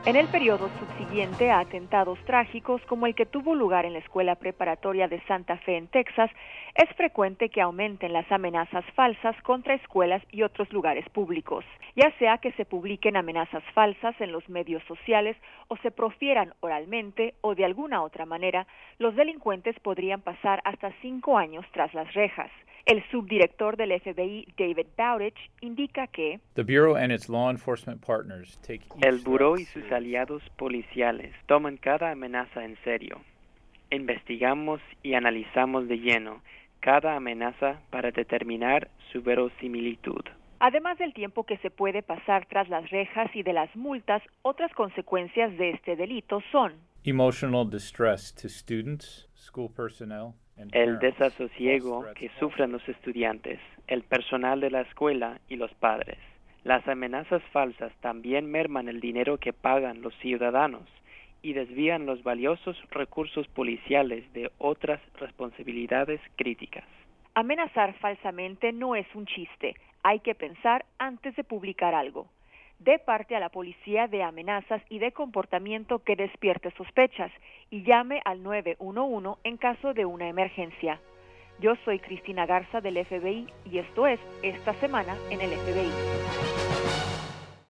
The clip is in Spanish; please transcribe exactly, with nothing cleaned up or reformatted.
En el periodo subsiguiente a atentados trágicos como el que tuvo lugar en la escuela preparatoria de Santa Fe en Texas, es frecuente que aumenten las amenazas falsas contra escuelas y otros lugares públicos, ya sea que se publiquen amenazas falsas en los medios sociales o se profieran oralmente o de alguna otra manera, los delincuentes podrían pasar hasta cinco años tras las rejas. El subdirector del F B I, David Bowditch, indica que The Bureau and its law enforcement partners take each El Buró y threat sus aliados policiales toman cada amenaza en serio. Investigamos y analizamos de lleno cada amenaza para determinar su verosimilitud. Además del tiempo que se puede pasar tras las rejas y de las multas, otras consecuencias de este delito son emotional distress to students, school personnel, and el parents. desasosiego False que threats sufren los estudiantes, el personal de la escuela y los padres. Las amenazas falsas también merman el dinero que pagan los ciudadanos y desvían los valiosos recursos policiales de otras responsabilidades críticas. Amenazar falsamente no es un chiste. Hay que pensar antes de publicar algo. Dé parte a la policía de amenazas y de comportamiento que despierte sospechas y llame al nueve uno uno en caso de una emergencia. Yo soy Cristina Garza del F B I y esto es Esta Semana en el F B I.